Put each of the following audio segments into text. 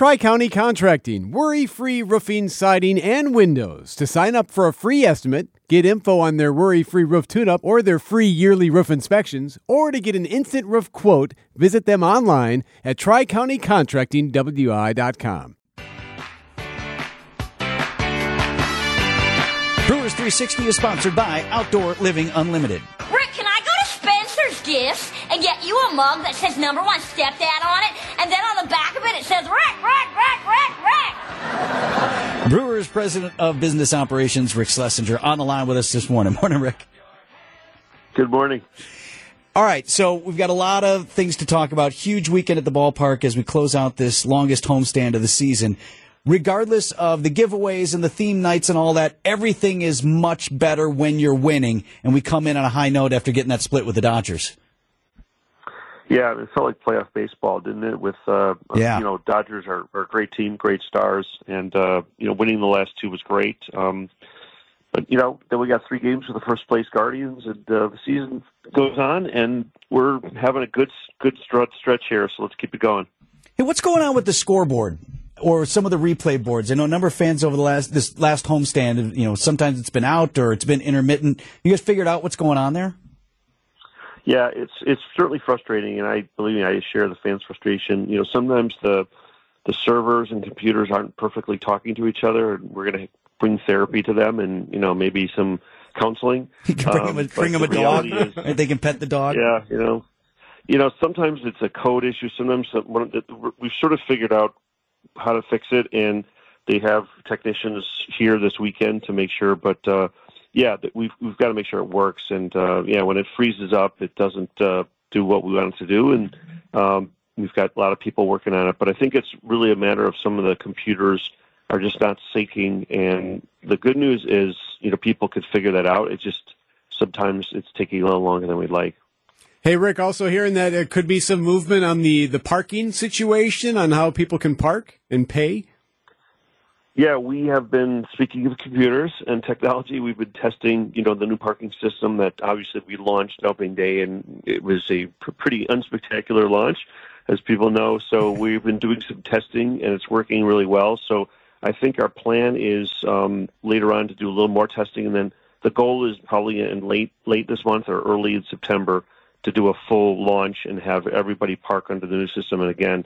Tri-County Contracting, worry-free roofing, siding, and windows. To sign up for a free estimate, get info on their worry-free roof tune-up or their free yearly roof inspections, or to get an instant roof quote, visit them online at tricountycontractingwi.com. Brewers 360 is sponsored by Outdoor Living Unlimited. Rick, can I go to Spencer's Gifts and get you a mug that says number one stepdad on it, and then on the back of it says Rick, Rick, Rick, Rick, Rick? Brewers President of Business Operations, Rick Schlesinger, on the line with us this morning. Morning, Rick. Good morning. All right, so we've got a lot of things to talk about. Huge weekend at the ballpark as we close out this longest homestand of the season. Regardless of the giveaways and the theme nights and all that, everything is much better when you're winning, and we come in on a high note after getting that split with the Dodgers. Yeah, it felt like playoff baseball, didn't it? With Dodgers are a great team, great stars, and winning the last two was great. But then we got 3 games with the first place Guardians, and the season goes on, and we're having a good stretch here. So let's keep it going. Hey, what's going on with the scoreboard? Or some of the replay boards? I know a number of fans over this last homestand, sometimes it's been out or it's been intermittent. You guys figured out what's going on there? Yeah, it's certainly frustrating, and I share the fans' frustration. Sometimes the servers and computers aren't perfectly talking to each other, and we're going to bring therapy to them and, maybe some counseling. You can bring them a dog. They can pet the dog. Yeah, sometimes it's a code issue. Sometimes we've sort of figured out how to fix it, and they have technicians here this weekend to make sure. But we've got to make sure it works. And when it freezes up, it doesn't do what we want it to do. And we've got a lot of people working on it. But I think it's really a matter of some of the computers are just not syncing. And the good news is, people could figure that out. It just sometimes it's taking a little longer than we'd like. Hey, Rick, also hearing that there could be some movement on the parking situation, on how people can park and pay? Yeah, we have been, speaking of computers and technology, we've been testing, the new parking system that obviously we launched opening day, and it was a pretty unspectacular launch, as people know. So we've been doing some testing, and it's working really well. So I think our plan is later on to do a little more testing, and then the goal is probably in late this month or early in September to do a full launch and have everybody park under the new system. And again,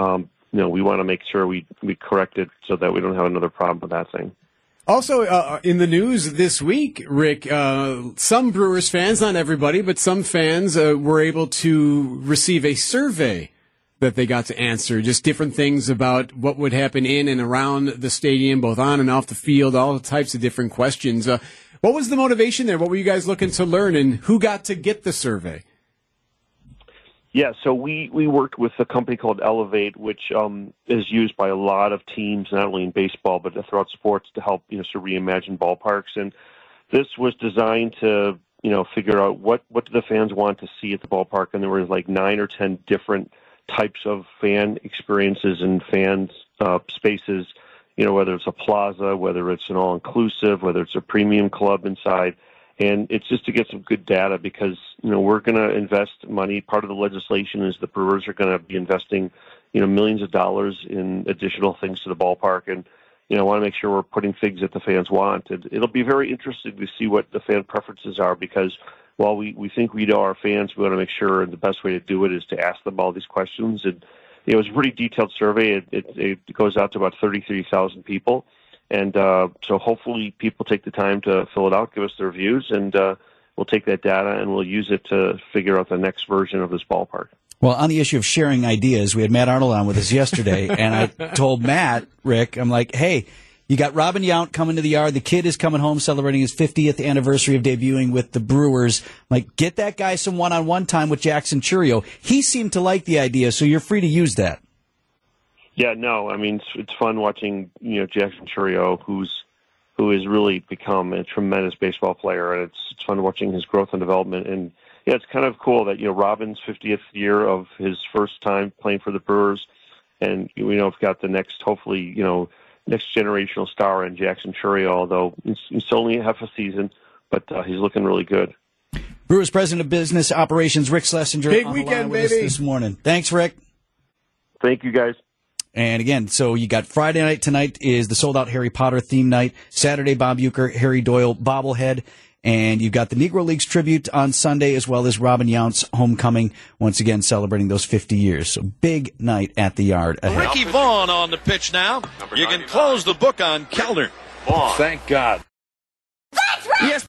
we want to make sure we correct it so that we don't have another problem with that thing. Also, in the news this week, Rick, some Brewers fans, not everybody, but some fans were able to receive a survey that they got to answer, just different things about what would happen in and around the stadium, both on and off the field, all types of different questions. What was the motivation there? What were you guys looking to learn, and who got to get the survey? Yeah, so we worked with a company called Elevate, which is used by a lot of teams, not only in baseball but throughout sports, to help sort of reimagine ballparks. And this was designed to figure out what do the fans want to see at the ballpark. And there were like 9 or 10 different types of fan experiences and fan spaces. Whether it's a plaza, whether it's an all-inclusive, whether it's a premium club inside. And it's just to get some good data because, we're going to invest money. Part of the legislation is the Brewers are going to be investing, millions of dollars in additional things to the ballpark. And, I want to make sure we're putting things that the fans want. It'll be very interesting to see what the fan preferences are because while we think we know our fans, we want to make sure the best way to do it is to ask them all these questions. And it was a pretty detailed survey. It goes out to about 33,000 people. And so hopefully people take the time to fill it out, give us their views, and we'll take that data and we'll use it to figure out the next version of this ballpark. Well, on the issue of sharing ideas, we had Matt Arnold on with us yesterday, and I told Matt, Rick, I'm like, hey, you got Robin Yount coming to the Yard. The kid is coming home celebrating his 50th anniversary of debuting with the Brewers. I'm like, get that guy some one-on-one time with Jackson Chourio. He seemed to like the idea, so you're free to use that. Yeah, no, I mean, it's fun watching, Jackson Chourio, who has really become a tremendous baseball player, and it's fun watching his growth and development. And, yeah, it's kind of cool that, Robin's 50th year of his first time playing for the Brewers, and, we've got the next, hopefully, next generational star in Jackson Chourio, although it's only half a season, but he's looking really good. Brewers President of Business Operations, Rick Schlesinger, Big on weekend, the line with us baby. this morning. Thanks, Rick. Thank you, guys. And again, so you got Friday night tonight is the sold-out Harry Potter theme night. Saturday, Bob Uecker, Harry Doyle bobblehead. And you've got the Negro Leagues tribute on Sunday, as well as Robin Yount's homecoming, once again celebrating those 50 years. So big night at the Yard ahead. Ricky Vaughn on the pitch now. You can close the book on Kellner. Thank God.